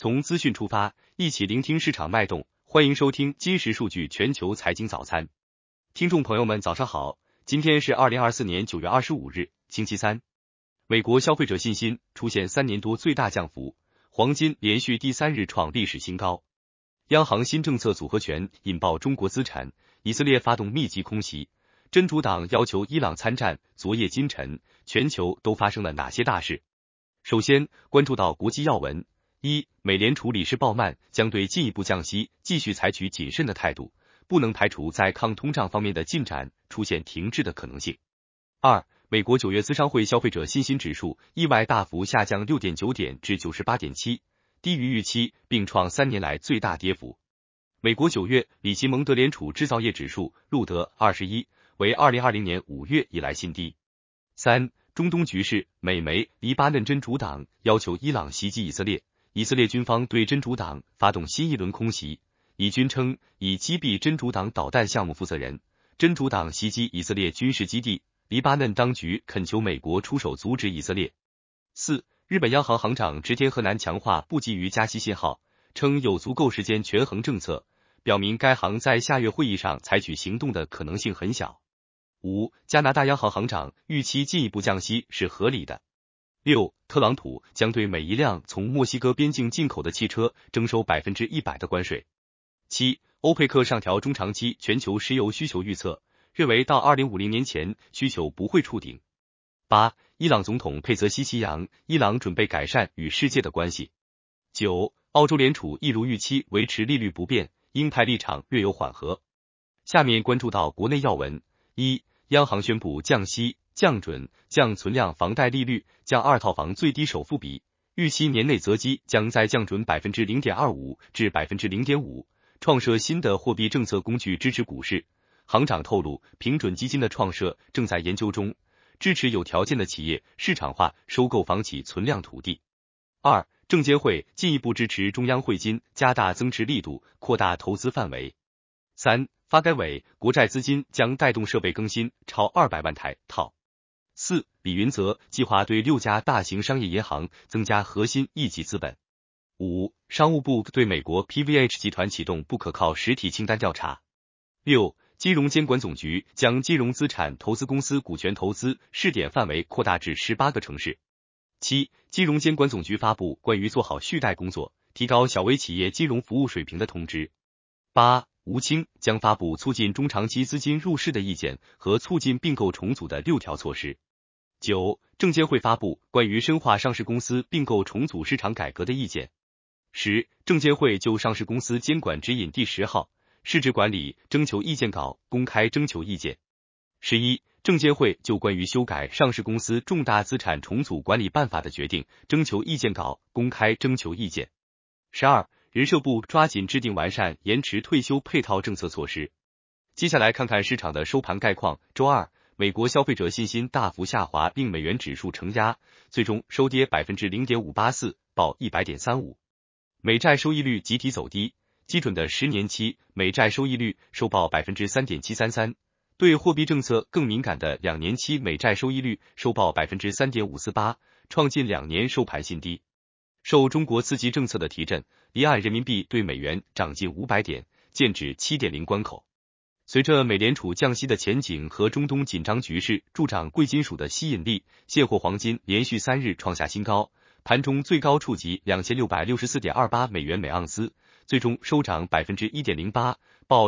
从资讯出发，一起聆听市场脉动。欢迎收听今时数据全球财经早餐。听众朋友们，早上好，今天是2024年9月25日，星期三。美国消费者信心出现3年多最大降幅，黄金连续第3日创历史新高。央行新政策组合拳引爆中国资产，以色列发动密集空袭，真主党要求伊朗参战，昨夜今晨，全球都发生了哪些大事？首先关注到国际要闻。一、美联储理事鲍曼将对进一步降息继续采取谨慎的态度，不能排除在抗通胀方面的进展出现停滞的可能性。二、美国9月资商会消费者信心指数意外大幅下降 6.9 点至 98.7， 低于预期，并创3年来最大跌幅。美国9月里奇蒙德联储制造业指数录得21，为2020年5月以来新低。三、中东局势，美媒黎巴嫩真主党要求伊朗袭击以色列，以色列军方对真主党发动新一轮空袭，以军称已击毙真主党导弹项目负责人，真主党袭击以色列军事基地，黎巴嫩当局恳求美国出手阻止以色列。四、日本央行行长植田和男强化不急于加息信号，称有足够时间权衡政策，表明该行在下月会议上采取行动的可能性很小。五、加拿大央行行长预期进一步降息是合理的。六、特朗普将对每一辆从墨西哥边境进口的汽车征收100%的关税。七、欧佩克上调中长期全球石油需求预测，认为到2050年前需求不会触顶。八、伊朗总统佩泽西奇扬，伊朗准备改善与世界的关系。九、澳洲联储一如预期维持利率不变，鹰派立场略有缓和。下面关注到国内要闻。一、央行宣布降息、降准、降存量房贷利率、降二套房最低首付比，预期年内择机将再降准 0.25% 至 0.5%， 创设新的货币政策工具支持股市。行长透露，平准基金的创设正在研究中，支持有条件的企业市场化收购房企存量土地。二、证监会进一步支持中央汇金，加大增持力度，扩大投资范围。三、发改委国债资金将带动设备更新，超200万台套。四、李云泽计划对6家大型商业银行增加核心一级资本。五、商务部对美国 PVH 集团启动不可靠实体清单调查。六、金融监管总局将金融资产投资公司股权投资试点范围扩大至18个城市。七、金融监管总局发布关于做好续贷工作，提高小微企业金融服务水平的通知。八、吴清将发布促进中长期资金入市的意见和促进并购重组的6条措施。九、证监会发布关于深化上市公司并购重组市场改革的意见。十、证监会就上市公司监管指引第10号市值管理征求意见稿公开征求意见。11、证监会就关于修改上市公司重大资产重组管理办法的决定征求意见稿公开征求意见。12、人社部抓紧制定完善延迟退休配套政策措施。接下来看看市场的收盘概况。周二，美国消费者信心大幅下滑，令美元指数承压，最终收跌 0.584， 报 100.35。美债收益率集体走低，基准的10年期美债收益率收报 3.733%， 对货币政策更敏感的2年期美债收益率收报 3.548%， 创近2年收盘新低。受中国刺激政策的提振，离岸人民币对美元涨近500点，剑指 7.0 关口。随着美联储降息的前景和中东紧张局势助长贵金属的吸引力，现货黄金连续3日创下新高，盘中最高触及 2664.28 美元每盎司，最终收涨 1.08%， 报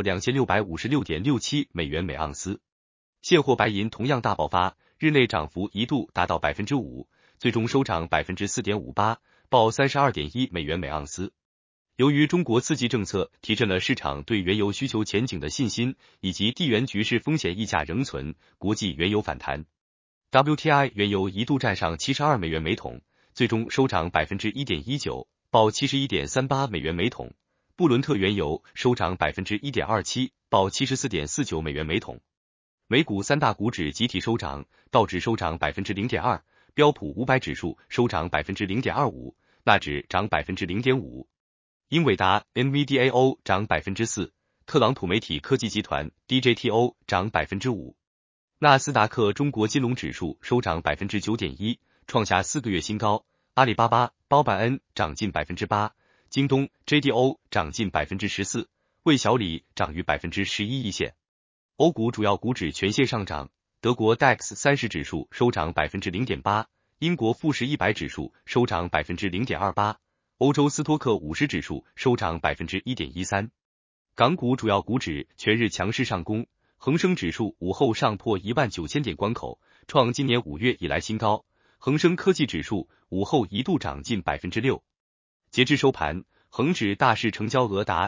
2656.67 美元每盎司。现货白银同样大爆发，日内涨幅一度达到 5%， 最终收涨 4.58%， 报 32.1 美元每盎司。由于中国刺激政策提振了市场对原油需求前景的信心，以及地缘局势风险溢价仍存，国际原油反弹。WTI 原油一度站上72美元每桶，最终收涨 1.19%， 报 71.38 美元每桶。布伦特原油收涨 1.27%， 报 74.49 美元每桶。美股三大股指集体收涨，道指收涨 0.2%， 标普500指数收涨 0.25%， 纳指涨 0.5%。英伟达 NVDAO 涨 4%， 特朗普媒体科技集团 DJTO 涨 5%。纳斯达克中国金融指数收涨 9.1%， 创下4个月新高。阿里巴巴、包办恩涨近 8%， 京东、JD.O 涨近14%，魏小李涨逾11%一线。欧股主要股指全线上涨，德国 DAX30指数收涨0.8%，英国富时100指数收涨0.28%，欧洲斯托克50指数收涨1.13%。港股主要股指全日强势上攻，恒生指数午后上破19000点关口，创今年5月以来新高。恒生科技指数午后一度涨近6%。截至收盘，恒指大市成交额达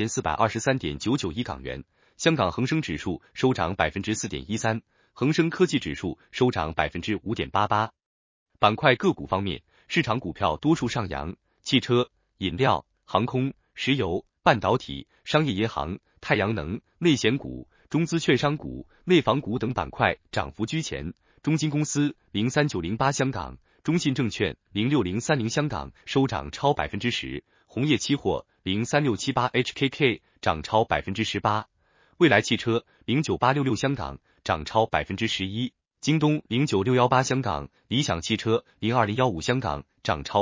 2423.99亿港元，香港恒生指数收涨4.13%，恒生科技指数收涨5.88%。板块个股方面，市场股票多数上扬，汽车、饮料、航空、石油、半导体、商业银行、太阳能、内险股、中资券商股、内房股等板块涨幅居前。中金公司03908香港、中信证券06030香港收涨超10%，红叶期货03678 HKK 涨超18%，蔚来汽车09866香港涨超11%，京东09618香港、理想汽车02015香港涨超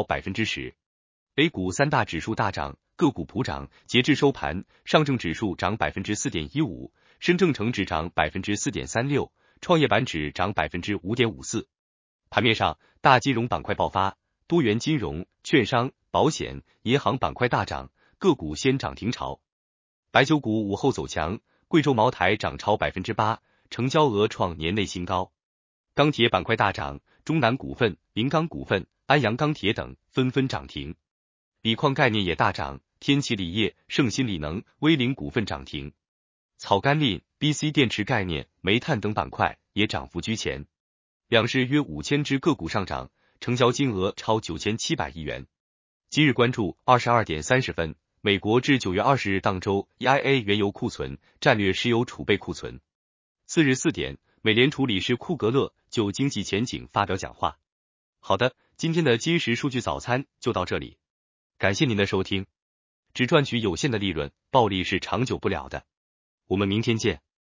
10%。A 股三大指数大涨，个股普涨，截至收盘，上证指数涨4.15%，深证成指涨4.36%，创业板指涨5.54%。盘面上，大金融板块爆发，多元金融、券商、保险、银行板块大涨，个股先涨停潮。白酒股午后走强，贵州茅台涨超8%，成交额创年内新高。钢铁板块大涨，中南股份、临钢股份、安阳钢铁等纷纷涨停。锂矿概念也大涨，天齐锂业、盛鑫锂能、威凌股份涨停。草甘蔺、BC 电池概念、煤炭等板块也涨幅居前。两市约5000只个股上涨，成交金额超9700亿元。今日关注22点30分，美国至9月20日当周 EIA 原油库存、战略石油储备库存。次日4点，美联储理事库格勒就经济前景发表讲话。好的，今天的今时数据早餐就到这里，感谢您的收听。只赚取有限的利润，暴利是长久不了的。我们明天见。